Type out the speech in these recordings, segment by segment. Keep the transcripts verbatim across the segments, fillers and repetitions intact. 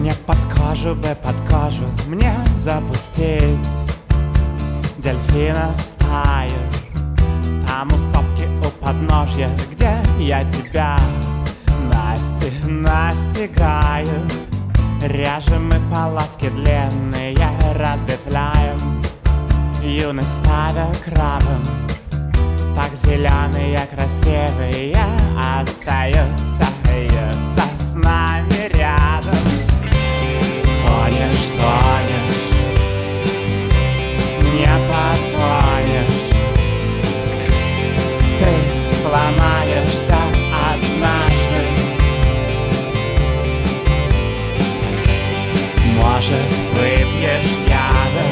Мне под кожу бы, под кожу мне запустить дельфина в стаю. Там у сопки, у подножья, где я тебя насти, настигаю. Режем мы полоски длинные, разветвляем, юность ставя крабом. Так зеленые, красивые остаются, остаются с нами рядом. Тонешь, тонешь, не потонешь. Ты сломаешься однажды. Может, выпьешь яда,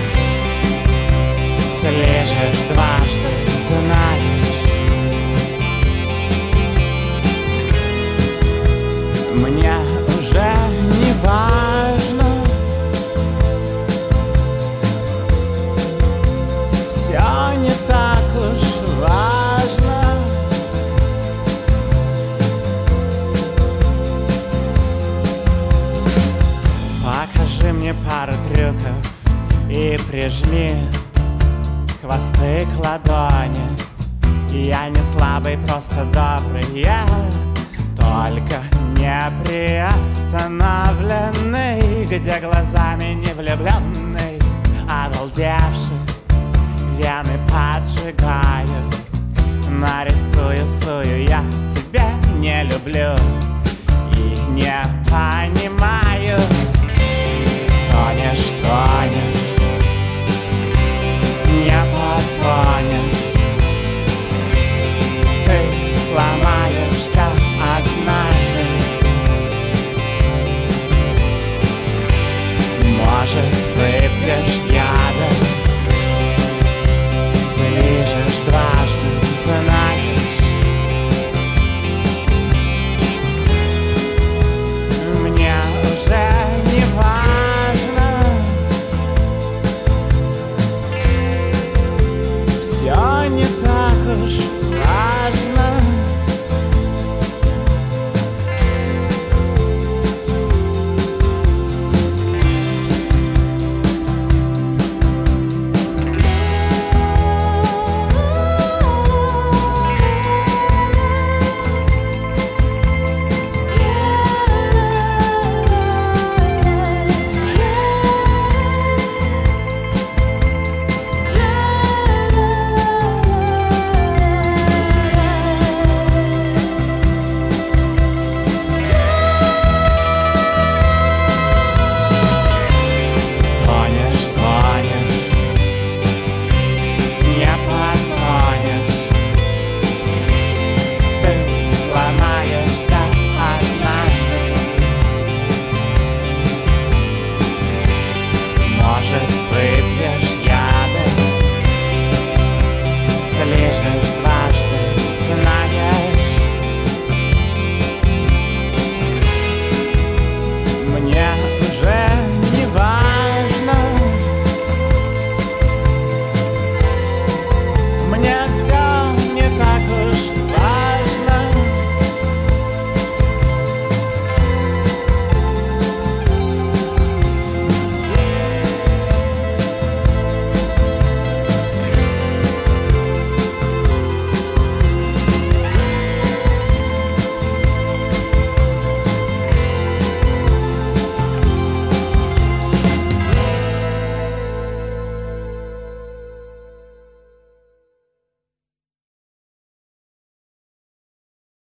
слежешь дважды, знаешь. Мне уже не важно, все не так уж важно. Покажи мне пару трюков и прижми хвосты к ладони. Я не слабый, просто добрый, я только не приостановленный, где глазами не влюбленный, обалдевший, вены поджигаю. Нарисую, сую, я тебя не люблю.